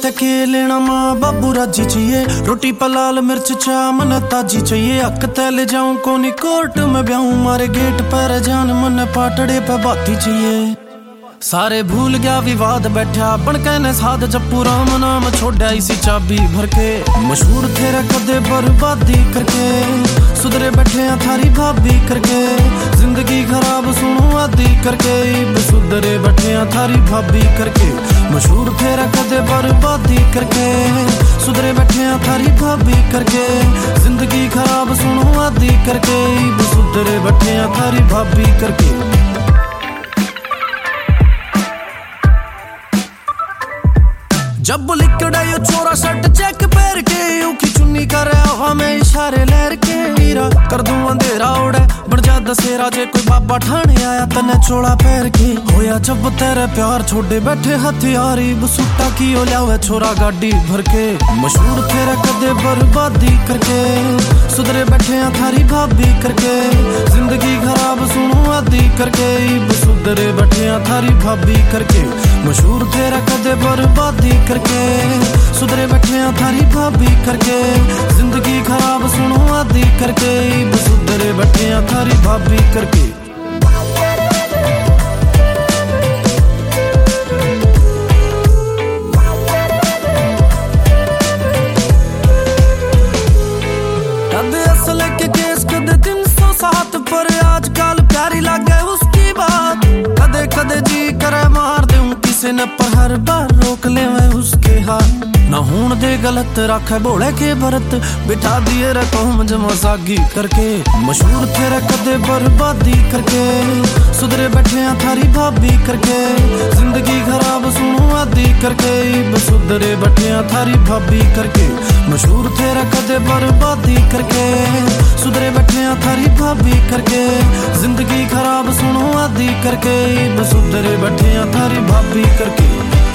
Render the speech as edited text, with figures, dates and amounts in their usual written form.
ते के लेना माँ बाबू राजी चाहिए, रोटी पर लाल मिर्च चा मन ताजी चाहिए। हक ते ले जाऊं कोनी कोर्ट में ब्याऊं, मारे गेट पर जान मन पाटड़े पे बाती चाहिए। सारे भूल गया विवाद बैठा बन कहने साध जप्पू राम नाम छोड़ा इसी चाबी भर के। मशहूर तेरे कदे बर्बादी करके, सुधरे बैठे थारी भाभी करके। जिंदगी खराब सुनो आदि करके, सुधरे बैठे थारी भाभी करके। मशहूर तेरा कदे बर्बादी करके, सुधरे बैठे थारी भाभी करके। जिंदगी खराब सुनो आदि करके, सुधरे बैठे थारी भाभी करके। जब लिकड़ा यो छोरा शर्ट चेक पैर के, ऊखी चुन्नी कर हमें इशारे लहर के। हीरा कर दूं अंधेरा उड़े बन जा दसेरा, जे कोई बाबा ठाणे आया तने चोला पैर के। होया जब तेरे प्यार छोड़े बैठे हथियारी, बसूटा की ओ लियावे छोरा गाड़ी भर के। मशहूर तेरे कदे बर्बादी करके, सुधरे बैठे थारी भाभी करके। जिंदगी खराब सुनो आदि करके, सुधरे बैठे थारी भाभी करके। मशहूर तेरा कदे बर्बादी करके, सुधरे बैठे थारी भाभी करके। जिंदगी खराब सुनो आदि करके, सुधरे बैठे थारी भाभी करके। कदे असल के केस कदे 307 पर, आजकल प्यारी लागे उसकी बात। कदे कदे जी करे मार दूं किसी ने, पर हर बार रोक ले मैं उसके हाथ। ना हूं दे गलत राखे बोले के भरत, बिठा दिए रे कौम जमा सागी करके। मशहूर तेरे कदे बर्बादी करके, सुधरे बैठे थारी भाभी करके। जिंदगी खराब सुनो आदि करके, सुधरे बैठे थारी भाभी करके। मशहूर तेरा कदे बर्बादी करके, सुधरे बैठे थारी भाभी करके। जिंदगी खराब सुनो आदि करके, सुधरे बैठे थारी भाभी करके।